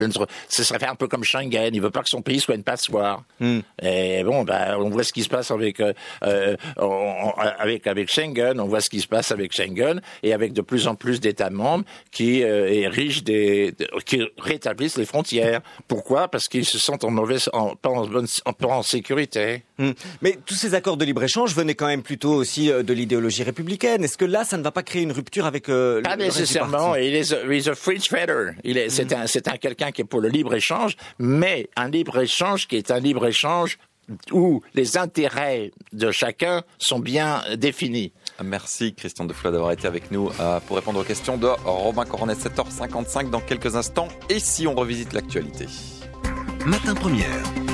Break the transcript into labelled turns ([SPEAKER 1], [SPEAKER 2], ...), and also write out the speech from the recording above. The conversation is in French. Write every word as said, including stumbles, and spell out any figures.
[SPEAKER 1] Ce serait un peu comme Schengen. Il veut pas que son pays soit une passoire. Mm. Et bon, bah, on voit ce qui se passe avec, euh, euh, on, avec, avec Schengen. On voit ce qui se passe avec Schengen et avec de plus en plus d'États membres qui euh, érigent des, qui rétablissent les frontières. Pourquoi? Parce qu'ils se sentent en mauvaise, en, pas en bonne, en, pas en sécurité.
[SPEAKER 2] Mm. Mais tous ces accords de libre-échange venaient quand même plutôt aussi de l'idéologie républicaine. Est-ce que là, ça ne va pas créer une rupture avec euh,
[SPEAKER 1] pas
[SPEAKER 2] le
[SPEAKER 1] nécessairement. Il est, a, he's a free trader. Il est, mm. c'est un, c'est un quelqu'un qui est pour le libre-échange, mais un libre-échange qui est un libre-échange où les intérêts de chacun sont bien définis.
[SPEAKER 3] Merci Christian Defoula d'avoir été avec nous euh, pour répondre aux questions de Robin Coronet. sept heures cinquante-cinq dans quelques instants. Et si on revisite l'actualité?
[SPEAKER 4] Matin Première.